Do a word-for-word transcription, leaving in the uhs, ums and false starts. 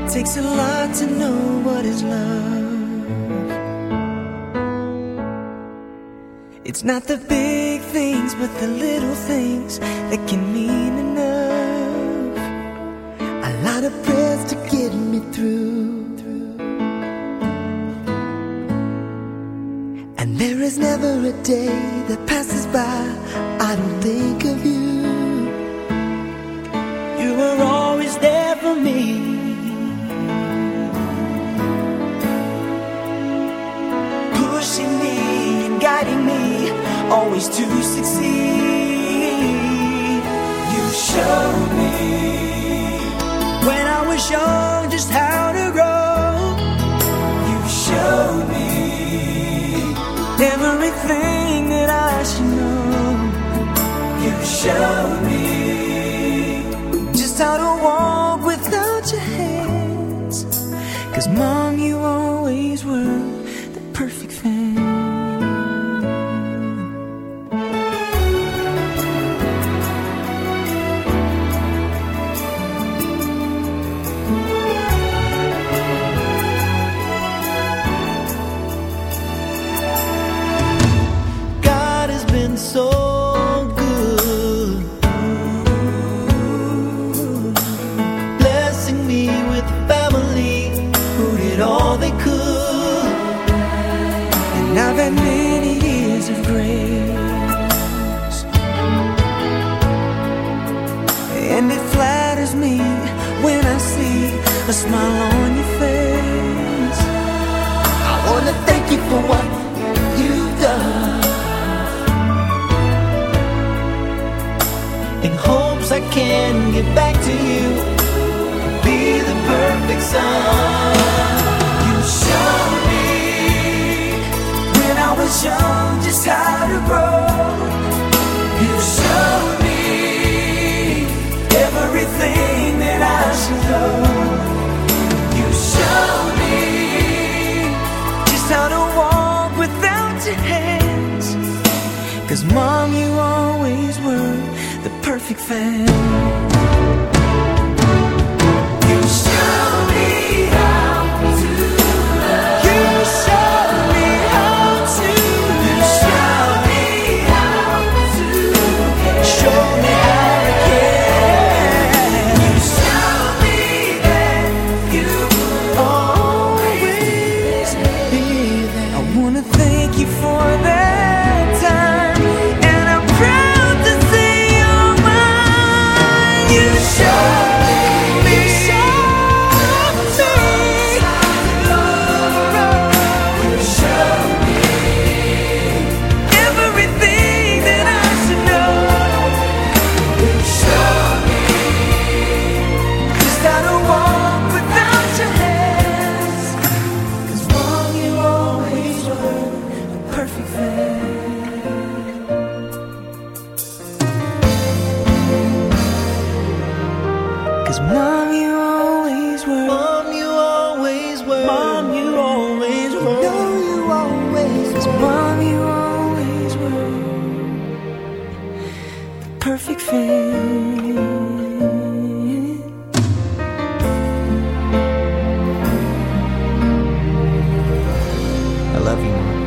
takes a lot to know what is love. It's not the big things, but the little things that can mean enough. A lot of prayers to get me through. And there is never a day that passes by I don't think of you. You were always there for me, pushing me and guiding me, always to succeed. You showed me when I was young just how to grow. You showed me everything that I should know. You showed me just how to walk without your hands. 'Cause Mom, you always were the perfect fan. So good, blessing me with a family who did all they could. And I've had many years of grace, and it flatters me when I see a smile on your face. I wanna thank you for what you've done, in hopes I can get back to you, be the perfect son. You showed me when I was young just how to grow. You showed me everything that I should know. You showed me just how to walk without your hands. 'Cause Mom, you always were the perfect fan. You showed me how to love. You showed me how to love. You showed me how to care. Show me how to care. You showed me that you will always be there. I wanna thank you for that time, and I'm proud to say you're mine. You showed me, you showed me, you showed me everything that I should know. You showed me just how to walk without your hands. 'Cause Mom, you always were the perfect fan. 'Cause Mom, you always were. Mom, you always were. Mom, you always were. No, you always were. 'Cause Mom, you always were the perfect fan. I love you, Mom.